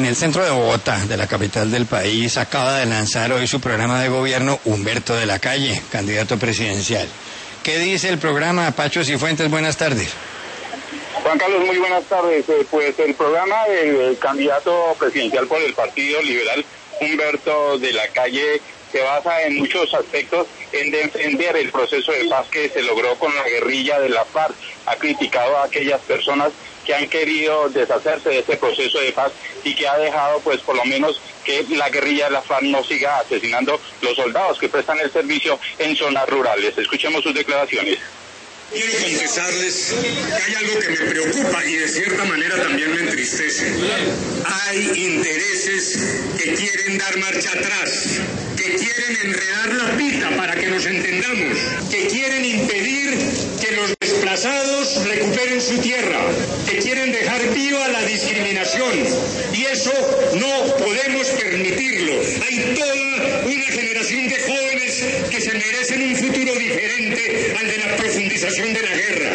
el centro de Bogotá, de la capital del país, acaba de lanzar hoy su programa de gobierno Humberto de la Calle, candidato presidencial. ¿Qué dice el programa? Pacho Cifuentes, buenas tardes. Juan Carlos, muy buenas tardes. Pues el programa del candidato presidencial por el Partido Liberal, Humberto de la Calle, se basa en muchos aspectos en defender el proceso de paz que se logró con la guerrilla de la FARC. Ha criticado a aquellas personas que han querido deshacerse de ese proceso de paz y que ha dejado, pues, por lo menos que la guerrilla de la FARC no siga asesinando los soldados que prestan el servicio en zonas rurales. Escuchemos sus declaraciones. Quiero confesarles que hay algo que me preocupa y de cierta manera también me entristece. Hay intereses que quieren dar marcha atrás, que quieren enredar la pita para que nos entendamos, que quieren impedir que los desplazados recuperen su tierra, que quieren dejar viva la discriminación, y eso no podemos permitirlo. Hay toda una generación de jóvenes que se merecen un futuro diferente al de la profundización de la guerra.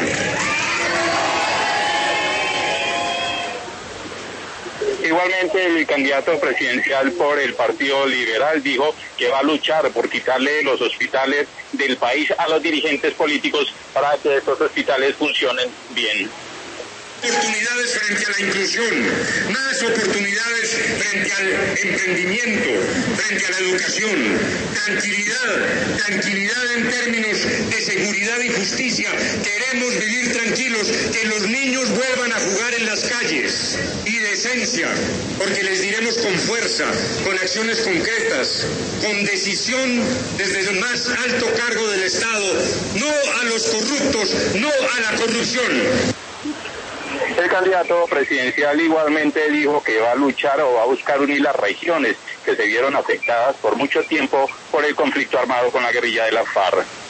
Igualmente, el candidato presidencial por el Partido Liberal dijo que va a luchar por quitarle los hospitales del país a los dirigentes políticos para que estos hospitales funcionen bien. Oportunidades frente a la inclusión, más oportunidades frente al emprendimiento, frente a la educación, tranquilidad en términos de seguridad y justicia. Queremos vivir tranquilos, que los niños vuelvan a jugar en las calles, y decencia, porque les diremos con fuerza, con acciones concretas, con decisión desde el más alto cargo del Estado, no a los corruptos, no a la corrupción. El candidato presidencial igualmente dijo que va a luchar o va a buscar unir las regiones que se vieron afectadas por mucho tiempo por el conflicto armado con la guerrilla de la FARC.